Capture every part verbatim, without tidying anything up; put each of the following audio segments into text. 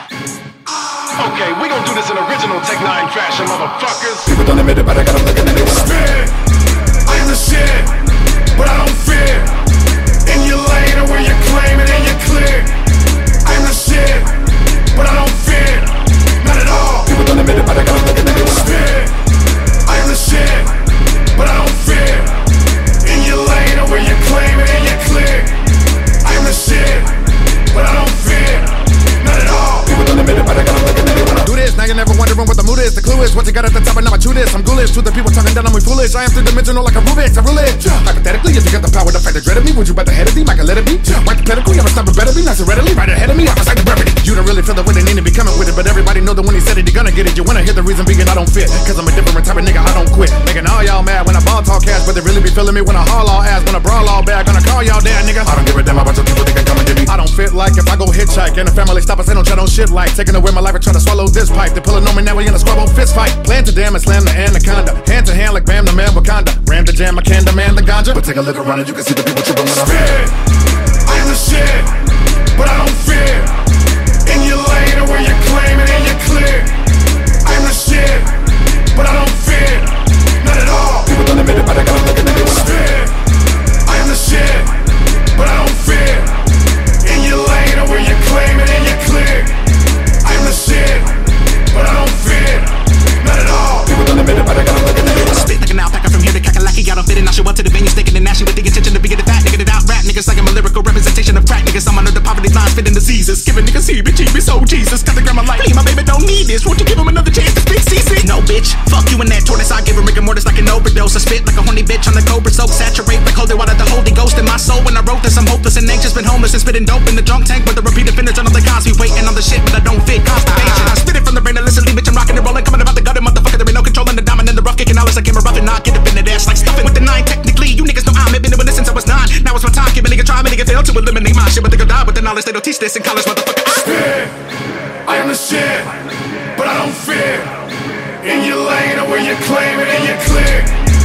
Okay, we gon' do this in original Tech Nine fashion, motherfuckers. People don't admit it, but I got them looking at me when I spit. I am the shit, but I don't fit in your lane or where you're claiming in your clique. I am the shit, but I don't fit, not at all. People don't admit it, but I got them looking at me when I spit. I am the shit, but I don't fit in your lane or where you're claiming in your clique. I am the shit, but I don't fit, not at all. People don't admit it, but I got them looking at me when I do this. Now you're never wondering what the mood is. The clue is what you got at the top and now I chew this. I'm ghoulish to the people talking down on me foolish. I am three-dimensional like a Rubik's. I rule it. Hypothetically, if you got the power to fight the dread of me, would you bet the head of me? Might let it be. White the pedigree, I'm a stop it better be. Not so readily, right ahead of me. I'm a the brevity. You don't really feel the way they need to be coming with it, but everybody know that when he said it, he gonna get it. You wanna hear the reason being I don't fit, cause I'm a different type of nigga, I don't quit. Making all y'all mad when I ball talk cash, but they really be feeling me when I haul all ass, when I brawl all bad. Gonna call y'all dad, nigga. I don't give a damn about your people, they can come and get me. I don't fit like if I go hitchhike and the family stop us, they don't try no shit like taking away my life and try to swallow this pipe. They pulling on me now, we in a squabble fist fight. Plan to damn and slam the anaconda. Hand to hand like Bam the man Wakanda. Ram the jam, I can demand the ganja. But take a look around and you can see the people tripping when I spit. I am the shit, but I don't fit in your lane or where you're claiming in your clique. I am the shit, but I don't fit, not at all. People don't admit it, but I got them looking at me when I spit. I am the shit, but I don't fit in your lane or where you're claiming in your clique. I am the shit, but I don't fit, not at all. People don't admit it, but I got them looking at me when I spit like an alpaca from here to Kakalaki. I don't fit in, I show up to the venue sticking and gnashing with the intention to be the fat nigga that out rap niggas like I'm a lyrical representation of crack niggas. I'm under the poverty line, fitting diseases, giving niggas heebie-jeebies. Oh Jesus, got the grandma like, please, my baby don't need this. Won't you give him another chance to speak? See, see? No bitch, fuck you and that tortoise. I give him rigor mortis like an overdose. I spit like a horny bitch on the cobra soap, saturate like holy water. The Holy Ghost in my soul. When I wrote this, I'm hopeless and anxious, been homeless and spitting dope in the junk tank with a repeated finish on the Cosby, waiting on the shit, but I don't fit. Constipation. I spit it from the brain, illicitly, bitch, I'm rocking and rolling, coming about the gutter, motherfucker. There ain't no controlling the diamond and the rough kicking all. Like him a rough and not get up in the dash like stuffing with the nine. Technically, you niggas know I'm been doing this since I was nine. Now it's my time. Give a nigga try, me nigga fail to eliminate my shit, but they gon' die with the knowledge they don't teach this in college, motherfucker. I spit. I am the shit, but I don't fit in your lane or where you're claiming in your clique.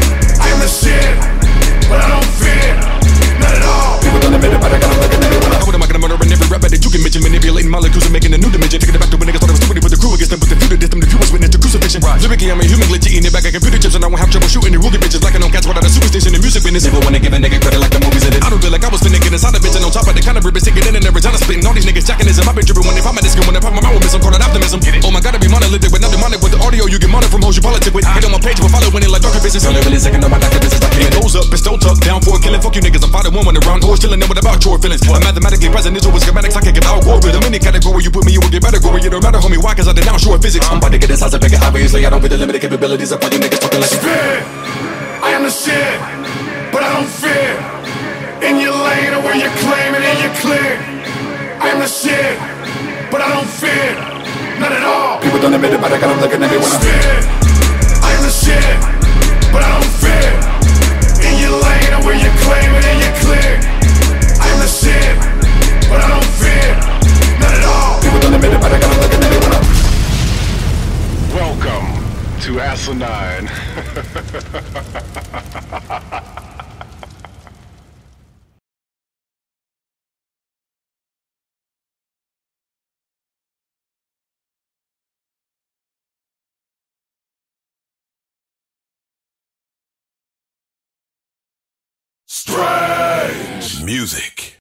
I am the shit, but I don't fit, not at all. People don't admit it, but I got them looking at me when I How am I gonna murder in every rap that you can mention? Manipulating molecules and making a new dimension. Taking it back to when niggas thought it was stupid with the crew against them, but the future did them. The viewers witness to crucifixion. Right. Lyrically, I'm a human glitch eating it back at computer chips, and I won't have trouble shooting the rugged bitches like I don't catch what out of superstition and music business. Never wanna give a nigga credit like the movies in it. I don't feel like I was finna get inside a bitch and on top of the kind of ribbon sticking in and every time I spitting. All these niggas jacking this. I've been dripping when they pop my disc and when they pop my mouth with some call it optimism. Oh my god, I be monolithic with nothing demonic with the audio. You get money from hoes you politic with. Hit on my page, but follow when it like darker business. Don't really second on my doctor business. I It goes up, pistol tuck, down for a killing. Fuck you niggas, I'm fighting one when around. Always chilling in with about your feelings. I'm mathematically present, it's always schematics. I can't get out war with them. Any category you put me, you will get better. Go it don't matter, homie. Why? Cause I denounce your physics. I'm about to get this house and bigger. Obviously, I don't fit the limited capabilities of all you niggas talking like spit. I am the shit, but I don't fit in your lane or where you're claiming in your clique. I am the shit, but I don't fit, not at all. People don't admit it, but I got them looking at me when I spit. I am the shit, but I don't fit in your lane or where you're claiming in your clique. I am the shit, but I don't fit, not at all. People don't admit it, but I got them looking at me when I Welcome to Asinine. Strange music.